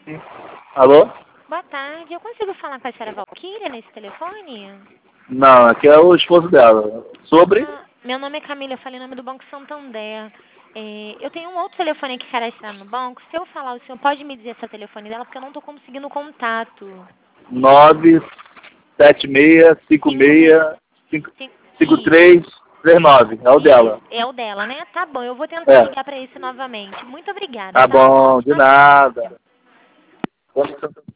Alô? Boa tarde. Eu consigo falar com a senhora Valquíria nesse telefone? Não, aqui é o esposo dela. Sobre? Ah, meu nome é Camila, eu falei em nome do Banco Santander. Eu tenho um outro telefone aqui cadastrado no banco. Se eu falar, o senhor pode me dizer esse telefone dela, porque eu não estou conseguindo contato. 97656 Isso. 5339. É o Isso. dela. É o dela, né? Tá bom, eu vou tentar É. ligar para esse novamente. Muito obrigada, Tá tá? bom, de Uma boa tarde. nada.